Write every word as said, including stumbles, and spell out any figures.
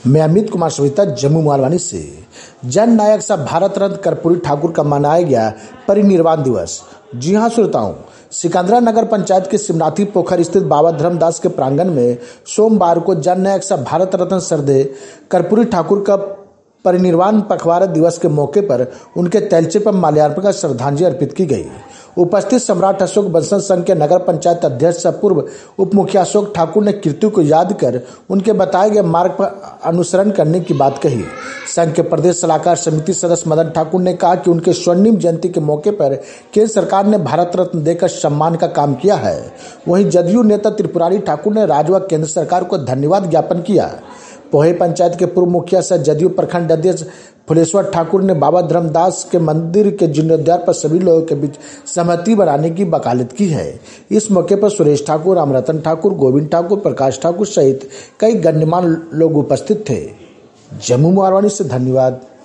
मैं अमित कुमार सविता जम्मू मालवानी से। जन नायक साहब भारत रत्न कर्पूरी ठाकुर का मनाया गया परिनिर्वाण दिवस। जी हां श्रोताओं, सिकंदरा नगर पंचायत के शिवनाथी पोखर स्थित बाबा धर्मदास के प्रांगण में सोमवार को जन नायक साहब भारत रत्न सरदेय कर्पूरी ठाकुर का परिनिर्वाण पखवाड़ा दिवस के मौके पर उनके तैलचे पर माल्यार्पण कर श्रद्धांजलि अर्पित की गई। उपस्थित सम्राट अशोक बंसल संघ के नगर पंचायत अध्यक्ष पूर्व उप मुखिया अशोक ठाकुर ने कीर्ति को याद कर उनके बताए गए मार्ग पर अनुसरण करने की बात कही। संघ के प्रदेश सलाहकार समिति सदस्य मदन ठाकुर ने कहा कि उनके स्वर्णिम जयंती के मौके पर केंद्र सरकार ने भारत रत्न देकर सम्मान का काम किया है। वहीं जदयू नेता त्रिपुरारी ठाकुर ने राज्य व केंद्र सरकार को धन्यवाद ज्ञापन किया। पोहे पंचायत के पूर्व मुखिया सह जदयू प्रखंड अध्यक्ष फुलेश्वर ठाकुर ने बाबा धर्मदास के मंदिर के जीर्णोद्धार पर सभी लोगों के बीच सहमति बनाने की वकालत की है। इस मौके पर सुरेश ठाकुर, रामरतन ठाकुर, गोविंद ठाकुर, प्रकाश ठाकुर सहित कई गण्यमान्य लोग उपस्थित थे। जम्मू मालवानी से धन्यवाद।